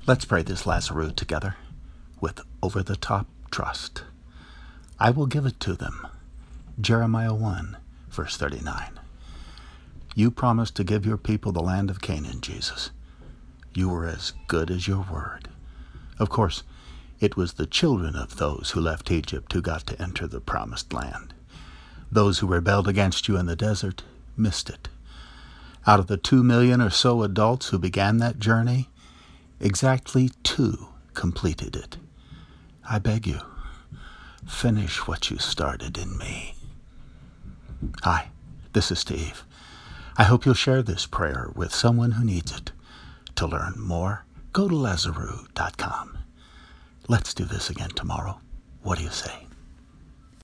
Let's pray this Lazarus together with over-the-top trust. I will give it to them. Jeremiah 1, verse 39. You promised to give your people the land of Canaan, Jesus. You were as good as your word. Of course, it was the children of those who left Egypt who got to enter the promised land. Those who rebelled against you in the desert missed it. Out of the 2 million or so adults who began that journey, exactly 2 completed it. I beg you, finish what you started in me. Hi, this is Steve. I hope you'll share this prayer with someone who needs it. To learn more, go to Lazarus.com. Let's do this again tomorrow. What do you say?